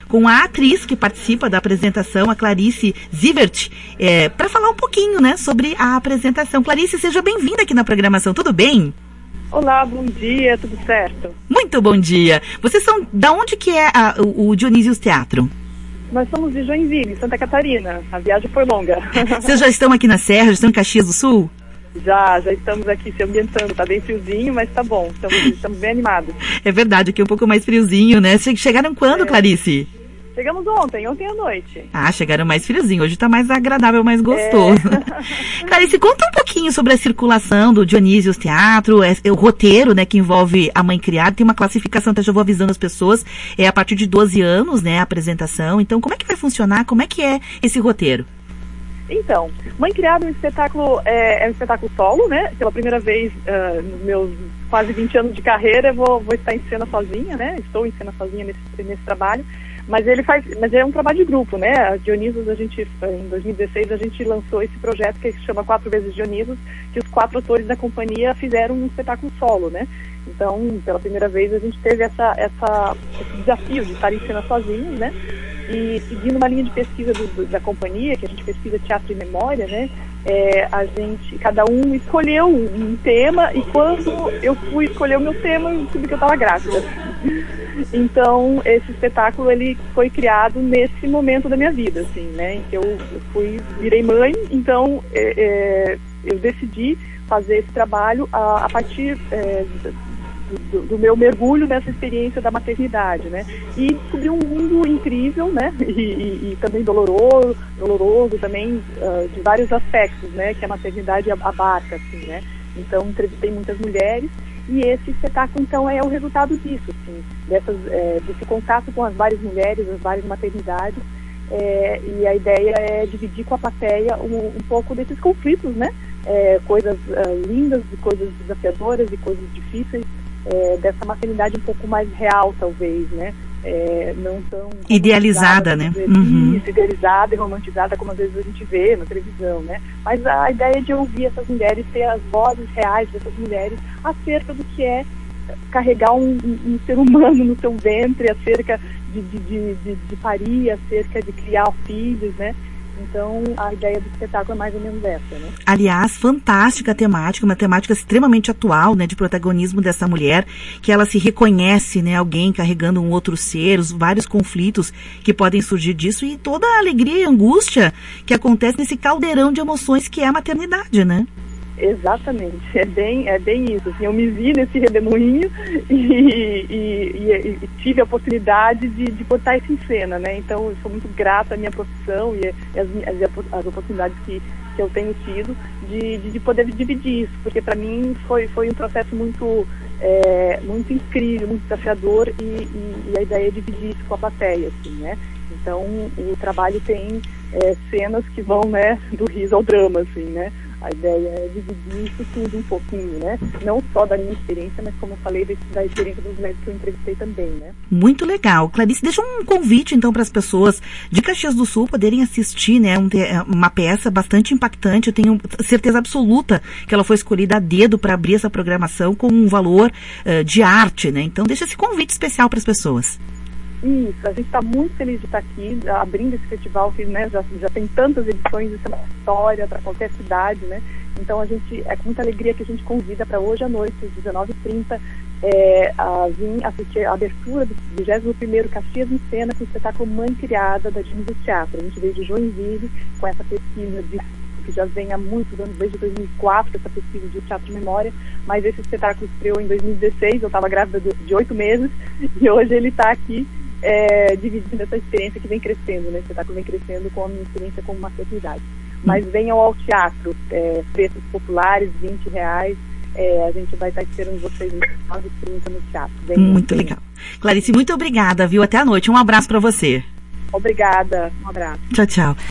com a atriz que participa da apresentação, a Clarice Zivert, para falar um pouquinho, né, sobre a apresentação. Clarice, seja bem-vinda aqui na programação, tudo bem? Olá, bom dia, tudo certo? Muito bom dia. Vocês são, da onde que é o Dionísios Teatro? Nós somos de Joinville, Santa Catarina. A viagem foi longa. Vocês já estão aqui na Serra, já estão em Caxias do Sul? Já estamos aqui se ambientando. Tá bem friozinho, mas tá bom. Estamos bem animados. É verdade, aqui é um pouco mais friozinho, né? Chegaram quando, Clarice? Chegamos ontem à noite. Ah, chegaram mais friozinho. Hoje tá mais agradável, mais gostoso. Clarice, conta um pouquinho sobre a circulação do Dionísios Teatro, o roteiro, né, que envolve a mãe criada. Tem uma classificação, até já vou avisando as pessoas, a partir de 12 anos, né, a apresentação. Então, como é que vai funcionar? Como é que é esse roteiro? Então, Mãe Criada é um espetáculo solo, né? Pela primeira vez nos meus quase 20 anos de carreira, vou estar em cena sozinha, né? Estou em cena sozinha nesse trabalho. Mas é um trabalho de grupo, né? A Dionísios, em 2016, a gente lançou esse projeto que se chama 4 vezes Dionísios, que os 4 atores da companhia fizeram um espetáculo solo, né? Então, pela primeira vez, a gente teve esse desafio de estar em cena sozinhos, né? E seguindo uma linha de pesquisa da companhia, que a gente pesquisa teatro e memória, né? Cada um escolheu um tema, e quando eu fui escolher o meu tema, eu descobri que eu estava grávida. Então, esse espetáculo, ele foi criado nesse momento da minha vida, assim, né? Em que eu virei mãe, então eu decidi fazer esse trabalho a partir do meu mergulho nessa experiência da maternidade, né? E descobri um mundo incrível, né? E também doloroso também, de vários aspectos, né? Que a maternidade abarca, assim, né? Então, entrevistei muitas mulheres, e esse espetáculo, então, é o resultado disso, assim, desse contato com as várias mulheres, as várias maternidades, e a ideia é dividir com a plateia um pouco desses conflitos, né? Coisas lindas, e coisas desafiadoras, e coisas difíceis, dessa maternidade um pouco mais real, talvez, né? Não tão idealizada, né? Isso, idealizada e romantizada como às vezes a gente vê na televisão, né? Mas a ideia de ouvir essas mulheres, ter as vozes reais dessas mulheres acerca do que é carregar um ser humano no seu ventre, acerca de parir, acerca de criar filhos, né? Então, a ideia do espetáculo é mais ou menos essa, né? Aliás, fantástica temática, uma temática extremamente atual, né, de protagonismo dessa mulher, que ela se reconhece, né, alguém carregando um outro ser, os vários conflitos que podem surgir disso e toda a alegria e angústia que acontece nesse caldeirão de emoções que é a maternidade, né? Exatamente, é bem isso, assim, eu me vi nesse redemoinho e tive a possibilidade de botar isso em cena, né? Então eu sou muito grata à minha profissão e as oportunidades que eu tenho tido de poder dividir isso, porque para mim foi um processo muito incrível, muito desafiador, e a ideia é dividir isso com a plateia, assim, né? Então o trabalho tem cenas que vão, né, do riso ao drama, assim, né? A ideia é dividir isso tudo um pouquinho, né? Não só da minha experiência, mas, como eu falei, da experiência dos médicos que eu entrevistei também, né? Muito legal. Clarice, deixa um convite, então, para as pessoas de Caxias do Sul poderem assistir, né? Uma peça bastante impactante. Eu tenho certeza absoluta que ela foi escolhida a dedo para abrir essa programação com um valor de arte, né? Então, deixa esse convite especial para as pessoas. Isso, a gente está muito feliz de estar aqui, abrindo esse festival que, né, já tem tantas edições, isso é uma história para qualquer cidade, né? Então é com muita alegria que a gente convida para hoje à noite, às 19h30, a vir assistir a abertura do 21º Caxias em Cena com o espetáculo Mãe Criada, da Dionísios Teatro. A gente veio de Joinville com essa pesquisa que já vem há muitos anos, desde 2004, essa pesquisa de teatro e memória, mas esse espetáculo estreou em 2016, eu estava grávida de 8 meses, e hoje ele está aqui dividindo essa experiência que vem crescendo, né? O espetáculo vem crescendo com a minha experiência como maternidade. Mas venham ao teatro, preços populares, R$20, a gente vai estar esperando vocês às 9h30 no teatro. Muito legal. Clarice, muito obrigada, viu? Até a noite. Um abraço para você. Obrigada, um abraço. Tchau, tchau.